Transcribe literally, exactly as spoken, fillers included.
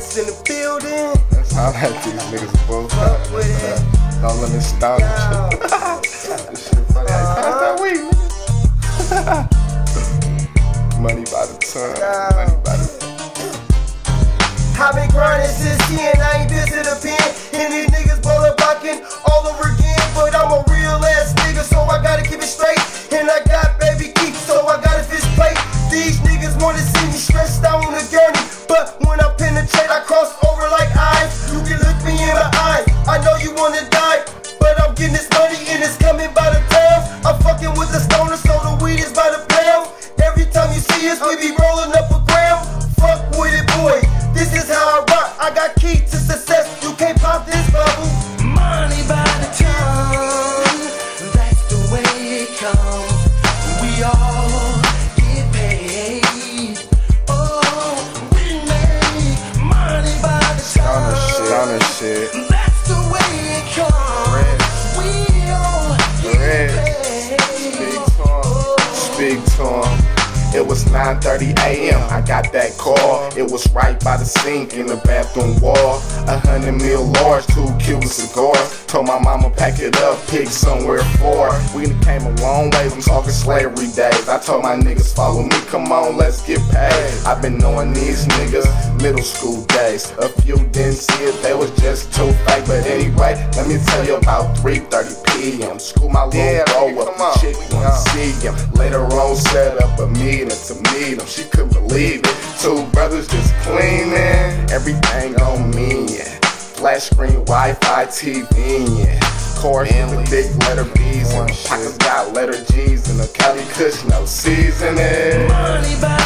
Reds in the building. That's how I like these niggas both. Fuck with it. Don't let me stop Yo. this shit funny. Pass that weed, nigga. Money by the ton. Money by the ton. I've been grinding since ten, I ain't been to the pen. And these niggas ballin' blocking all over again. But I'm a real ass nigga, so I gotta keep it straight. And I got baby keep, so I gotta fish plate. These niggas wanna see me stressed out on the journey. But when I penetrate, I cross over like eyes. You can look me in the eyes, I know you wanna die. But I'm getting this money and it's coming by the pound. I'm fucking with the stoner, so the weed is by the pound. Every time you see us, we be rolling up a gram. Fuck with it, boy. This is how I rock. I got key to success. You can't pop this bubble. Money by the ton. That's the way it comes. We all get paid. Oh, we make money by the ton. Stoner shit. That's the way it comes. Red. We all get Red. paid. Speak to him. Speak to him. It was nine thirty a m I got that call. It was right by the sink in the bathroom wall. A hundred mil large, two Cuban cigars. Told my mama pack it up, pick somewhere for. We done came a long way, I'm talking slavery days. I told my niggas follow me, come on, let's get paid. I've been knowing these niggas middle school days. A few didn't see it, they was just too fake. But anyway, let me tell you about three thirty p m School my little Yeah, bro up, the chick wanna see him. Later on, set up a meeting to meet him. She couldn't believe it. Two brothers just cleaning, everything on me. Yeah. Flash screen, Wi-Fi, T V. Yeah. Course with big letter B's and pockets got letter G's and a Cali Kush, no seasoning. Money by